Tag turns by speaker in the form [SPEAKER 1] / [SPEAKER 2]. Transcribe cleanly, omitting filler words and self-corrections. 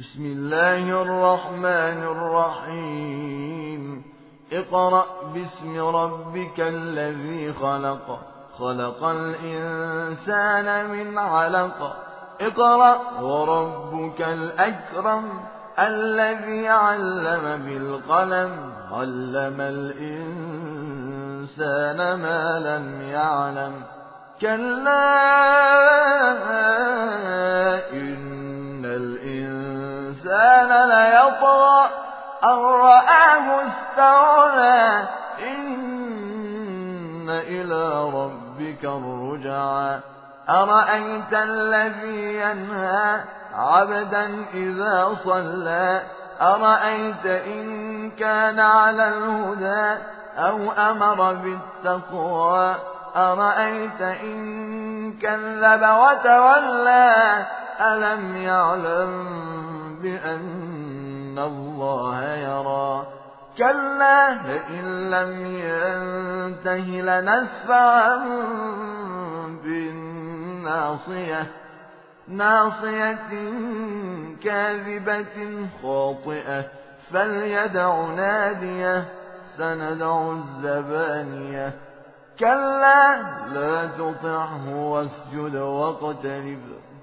[SPEAKER 1] بسم الله الرحمن الرحيم اقرأ باسم ربك الذي خلق خلق الإنسان من علق اقرأ وربك الأكرم الذي علم بالقلم علم الإنسان ما لم يعلم كلا إن الإنسان ليطغى أن رآه استغنى إن إلى ربك الرجعى أرأيت الذي ينهى عبدا إذا صلى أرأيت إن كان على الهدى أو أمر بالتقوى أرأيت إن كذب وتولى ألم يعلم بأن الله يرى كلا لئن لم ينته لنسفعا بالناصية ناصية كاذبة خاطئة فليدع ناديه سندع الزبانية كلا لا تطعه واسجد واقترب